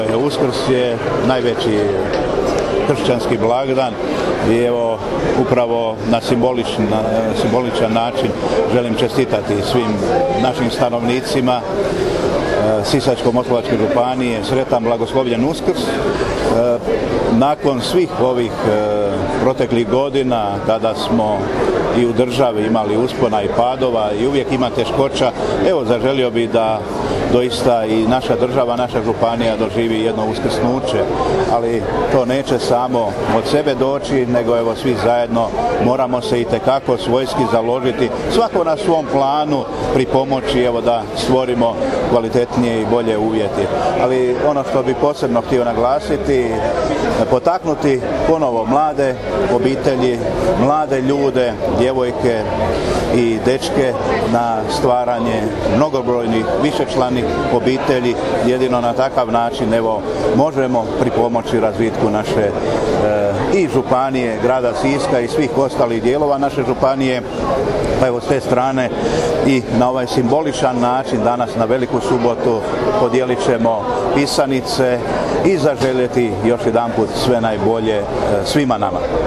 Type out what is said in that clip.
Uskrs je najveći kršćanski blagdan i evo upravo na simboličan način želim čestitati svim našim stanovnicima Sisačko-moslavačke županije sretan blagoslovljen Uskrs. Nakon svih ovih proteklih godina kada smo i u državi imali uspona i padova i uvijek ima teškoća, evo zaželio bi da doista i naša država, naša županija doživi jedno uskrsnuće, ali to neće samo od sebe doći, nego evo svi zajedno moramo se itekako svojski založiti, svako na svom planu pripomoći evo da stvorimo kvalitetnije i bolje uvjeti. Ali ono što bi posebno htio naglasiti, potaknuti ponovo mlade obitelji, mlade ljude, djevojke i dečke na stvaranje mnogobrojnih višečlanih obitelji. Jedino na takav način evo možemo pripomoći razvitku naše i županije, grada Siska i svih ostalih dijelova naše županije. Pa evo s te strane i na ovaj simboličan način danas na Veliku subotu podijelit ćemo pisanice i zaželjeti još jedanput sve najbolje svima nama.